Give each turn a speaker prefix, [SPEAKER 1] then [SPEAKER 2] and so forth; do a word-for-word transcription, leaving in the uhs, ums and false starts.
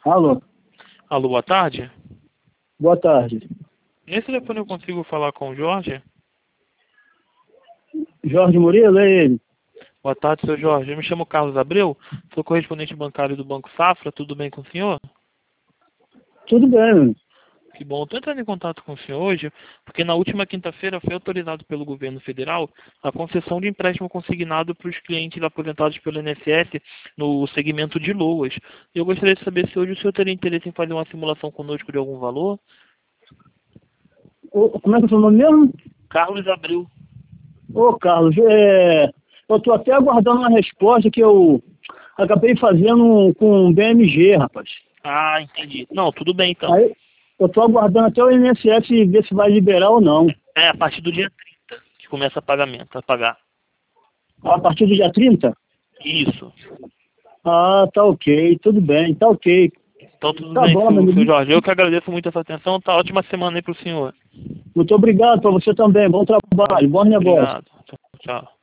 [SPEAKER 1] Alô,
[SPEAKER 2] Alô, boa tarde.
[SPEAKER 1] boa tarde.
[SPEAKER 2] Nesse telefone eu consigo falar com o Jorge?
[SPEAKER 1] Jorge Murilo, é ele?
[SPEAKER 2] Boa tarde, seu Jorge. Eu me chamo Carlos Abreu, sou correspondente bancário do Banco Safra. Tudo bem com o senhor?
[SPEAKER 1] Tudo bem.
[SPEAKER 2] Que bom. Estou entrando em contato com o senhor hoje, porque na última quinta-feira foi autorizado pelo governo federal a concessão de empréstimo consignado para os clientes aposentados pelo I N S S no segmento de loas. Eu gostaria de saber se hoje o senhor teria interesse em fazer uma simulação conosco de algum valor?
[SPEAKER 1] Ô, como é que é o seu nome mesmo?
[SPEAKER 2] Carlos Abreu.
[SPEAKER 1] Ô, Carlos, é... eu estou até aguardando uma resposta que eu acabei fazendo com o B M G, rapaz.
[SPEAKER 2] Ah, entendi. Não, tudo bem então.
[SPEAKER 1] Aí, eu estou aguardando até o I N S S ver se vai liberar ou não.
[SPEAKER 2] É a partir do dia trinta que começa o pagamento, a pagar.
[SPEAKER 1] A partir do dia trinta?
[SPEAKER 2] Isso.
[SPEAKER 1] Ah, tá ok, tudo bem, tá ok.
[SPEAKER 2] Então tudo
[SPEAKER 1] Tá
[SPEAKER 2] bem,
[SPEAKER 1] bom, meu
[SPEAKER 2] seu, seu
[SPEAKER 1] amigo.
[SPEAKER 2] Jorge. Eu que agradeço muito essa atenção. Tá ótima semana aí pro senhor.
[SPEAKER 1] Muito obrigado para você também. Bom
[SPEAKER 2] Tá,
[SPEAKER 1] trabalho, bom negócio.
[SPEAKER 2] obrigado. Tchau, tchau.